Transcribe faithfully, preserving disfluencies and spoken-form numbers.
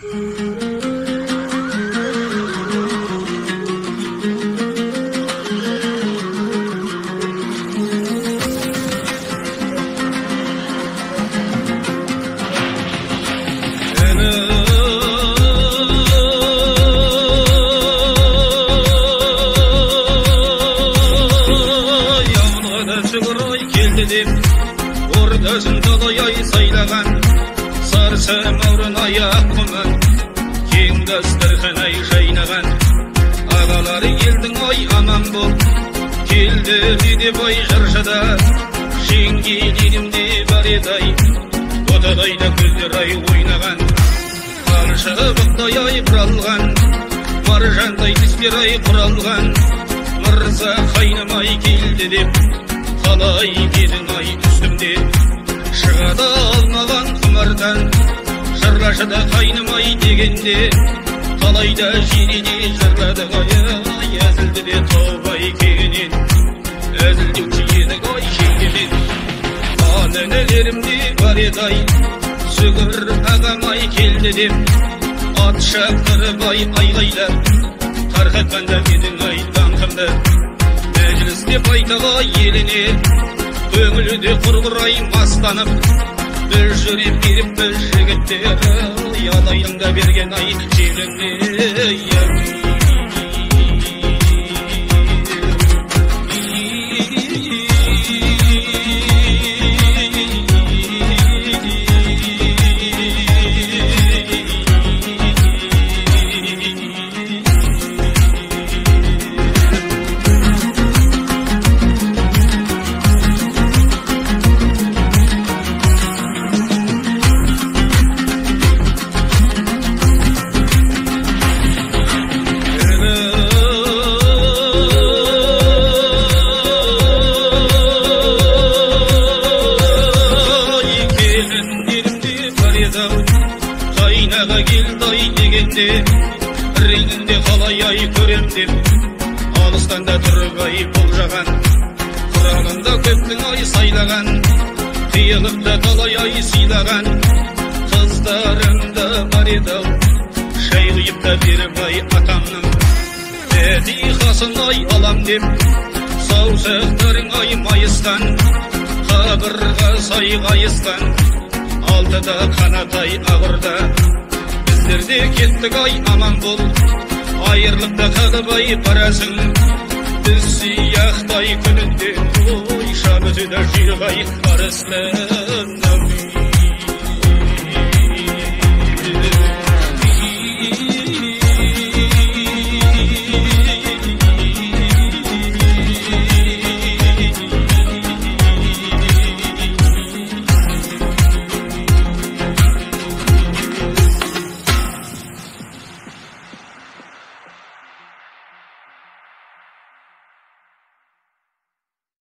Ordaşın talayay saylagan sarsa mavrın ayak kuman keng dasturxanay jaynagan ağalar eldin ay aman bol keldi dedi boy jarşada şengi dilimde бар eday otadayda көздер ay oynagan qarşı bıqday ay buralgan marjanday tispер ay quralgan mırza qaynamay keldi deb qalay kedin ay üstümde шығада алмаған құмардан жырлашыда қайнымай дегенде қалайда жирене жырлады ғой әзілді де таубай кегенен әзілдеуші едік ой шекемен ал інілерімде бар еді ай сүгір ағамай келді деп ат шаптырып ай айғайлап тарқатқанда менің ай даңқымды мәжілісте байтаға еліне көңілі де құрғырай мастанып бір жүріп беріп бір жігіттер ядайдың да берген ай жеріне қайнаға келді ай дегенде реңінде қалай ай көрем деп алыстан да тұрып ай болжаған құранында көптің ай сайлаған қиылықта талай ай сыйлаған қыздарымда бар еді ау шай құйып та беріп ай атамның фатихасын ай алам деп саусақтарың ай майысқан қабырға сай қайысқан алтыда қанатай ағырда біздерде кеттік ай аман бол айырлықта қалып ай барасың біз сияқтай күнінде ой шабытыда жүріп ай барысың